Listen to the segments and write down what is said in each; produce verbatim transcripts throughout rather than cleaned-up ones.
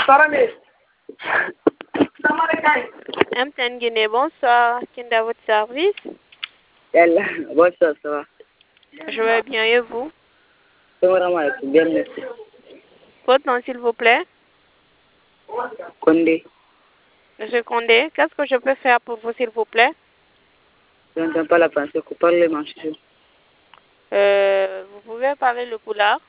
M T N Guinée, bonsoir. Qui est à votre service? Yalla, bonsoir, ça va. Je vais bien et vous? Vraiment, bien, merci. Votre nom, s'il vous plaît? Condé. Monsieur Condé, qu'est-ce que je peux faire pour vous, s'il vous plaît? Je n'entends pas la pensée, que parle le manchou. Euh, vous pouvez parler le poulard?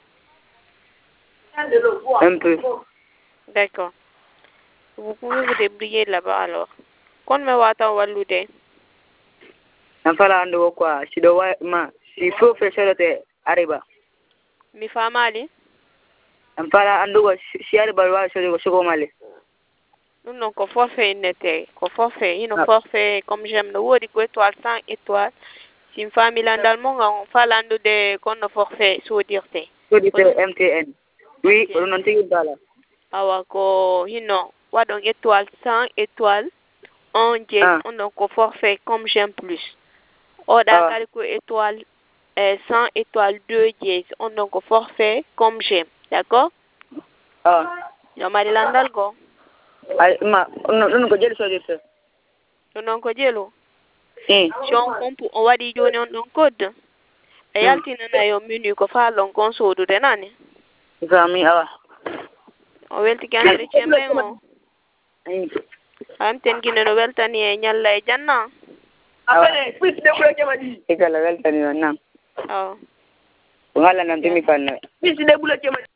Un peu. D'accord. Vous pouvez vous débrouiller là-bas alors. Quand me wata walude? Nafala ando quoi, si do ma, si faut faire ça te arriba. Mi famali? Nafala ando si arriba wa so ko so male. Nous non ko forfait nete, ko forfait, ino forfait comme j'aime le wodi ko étoile cinq étoiles. Si une famille landal mo on falando de kon no forfait so dirte. So dirte M T N. Oui, on non tigi bala. Awa ko hino wadon étoile cinq étoiles. On dit on donc ko forfait comme j'aime plus. O da kali ko étoile euh, cent étoiles deux dièse, on donc ko forfait comme j'aime. D'accord? Ah. Yo mari landal go. Ay ma non non ko jeli so dirte. Non ko jelo. Eh. Si on compu on wadi joni on don code. E yaltina na yo menu ko fa lon kon sodu de nani. Zami awa. O welti kandre chemben o. Ay. Am ten gine no weltani e nyalla e janna. Apele, puis de bula kemadi. Ikala weltani na. Oh. Ngala nan timi kan. Puis de bula kemadi.